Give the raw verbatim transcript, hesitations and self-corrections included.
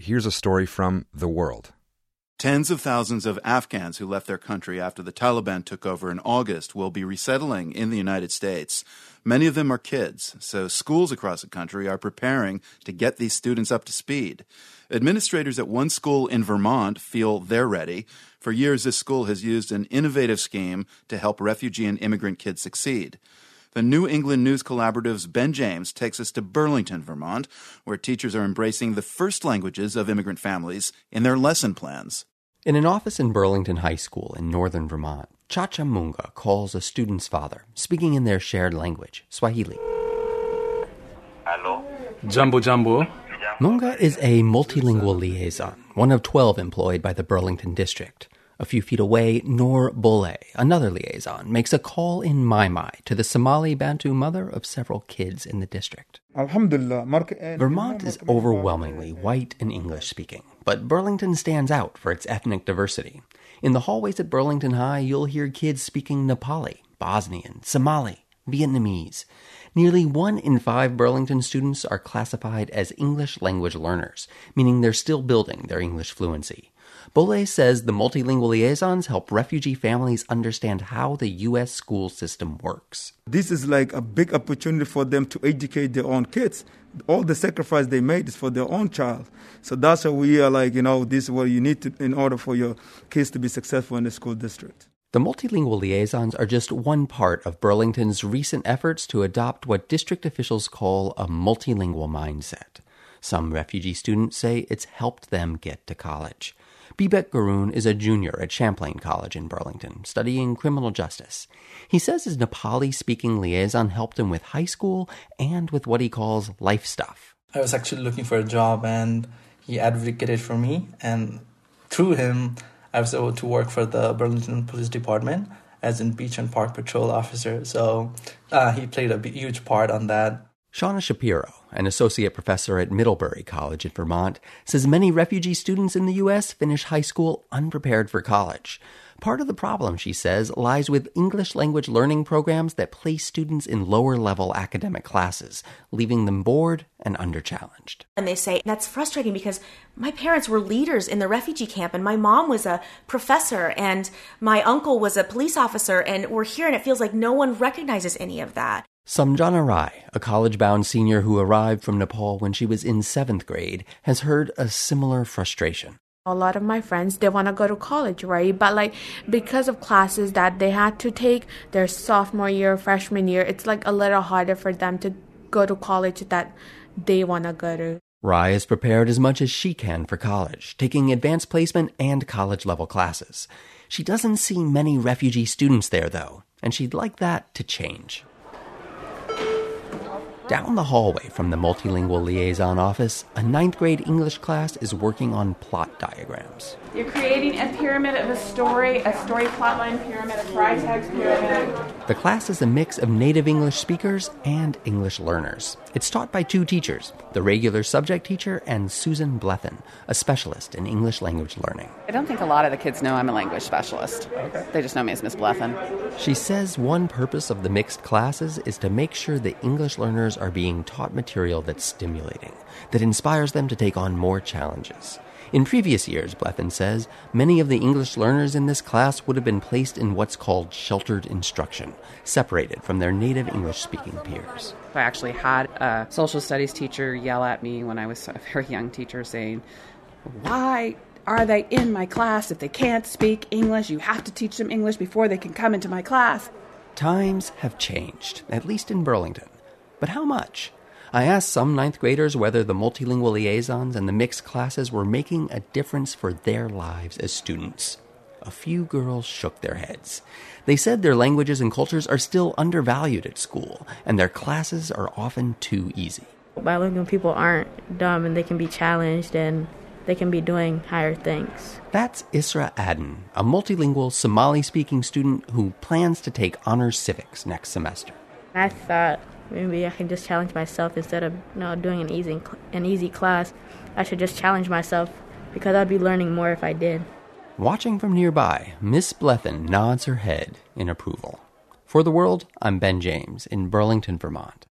here's a story from The World. Tens of thousands of Afghans who left their country after the Taliban took over in August will be resettling in the United States. Many of them are kids, so schools across the country are preparing to get these students up to speed. Administrators at one school in Vermont feel they're ready. For years, this school has used an innovative scheme to help refugee and immigrant kids succeed. The New England News Collaborative's Ben James takes us to Burlington, Vermont, where teachers are embracing the first languages of immigrant families in their lesson plans. In an office in Burlington High School in northern Vermont, Chacha Munga calls a student's father, speaking in their shared language, Swahili. Hello. Jumbo Jumbo. Munga is a multilingual liaison, one of twelve employed by the Burlington district. A few feet away, Noor Bole, another liaison, makes a call in Mai-Mai to the Somali Bantu mother of several kids in the district. Vermont is overwhelmingly white and English-speaking, but Burlington stands out for its ethnic diversity. In the hallways at Burlington High, you'll hear kids speaking Nepali, Bosnian, Somali, Vietnamese. Nearly one in five Burlington students are classified as English language learners, meaning they're still building their English fluency. Bole says the multilingual liaisons help refugee families understand how the U S school system works. This is like a big opportunity for them to educate their own kids. All the sacrifice they made is for their own child. So that's why we are like, you know, this is what you need to in order for your kids to be successful in the school district. The multilingual liaisons are just one part of Burlington's recent efforts to adopt what district officials call a multilingual mindset. Some refugee students say it's helped them get to college. Bibek Garoon is a junior at Champlain College in Burlington, studying criminal justice. He says his Nepali-speaking liaison helped him with high school and with what he calls life stuff. I was actually looking for a job, and he advocated for me, and through him, I was able to work for the Burlington Police Department as a beach and park patrol officer, so uh, he played a huge part on that. Shauna Shapiro, an associate professor at Middlebury College in Vermont, says many refugee students in the U S finish high school unprepared for college. Part of the problem, she says, lies with English language learning programs that place students in lower-level academic classes, leaving them bored and under-challenged. And they say, that's frustrating because my parents were leaders in the refugee camp, and my mom was a professor, and my uncle was a police officer, and we're here, and it feels like no one recognizes any of that. Samjana Rai, a college-bound senior who arrived from Nepal when she was in seventh grade, has heard a similar frustration. A lot of my friends, they want to go to college, right? But like because of classes that they had to take their sophomore year, freshman year, it's like a little harder for them to go to college that they want to go to. Rai is prepared as much as she can for college, taking advanced placement and college-level classes. She doesn't see many refugee students there, though, and she'd like that to change. Down the hallway from the multilingual liaison office, a ninth grade English class is working on plot diagrams. You're creating a pyramid of a story, a story plotline pyramid, a Freytag's pyramid. The class is a mix of native English speakers and English learners. It's taught by two teachers, the regular subject teacher and Susan Blethen, a specialist in English language learning. I don't think a lot of the kids know I'm a language specialist. Okay. They just know me as Miss Blethen. She says one purpose of the mixed classes is to make sure the English learners are being taught material that's stimulating, that inspires them to take on more challenges. In previous years, Blethen says, many of the English learners in this class would have been placed in what's called sheltered instruction, separated from their native English-speaking peers. I actually had a social studies teacher yell at me when I was a very young teacher saying, "Why are they in my class if they can't speak English? You have to teach them English before they can come into my class." Times have changed, at least in Burlington. But how much? I asked some ninth graders whether the multilingual liaisons and the mixed classes were making a difference for their lives as students. A few girls shook their heads. They said their languages and cultures are still undervalued at school, and their classes are often too easy. Bilingual people aren't dumb, and they can be challenged, and they can be doing higher things. That's Isra Aden, a multilingual Somali-speaking student who plans to take honors civics next semester. I thought maybe I can just challenge myself instead of you know, doing an easy an easy class. I should just challenge myself because I'd be learning more if I did. Watching from nearby, Miss Blethen nods her head in approval. For The World, I'm Ben James in Burlington, Vermont.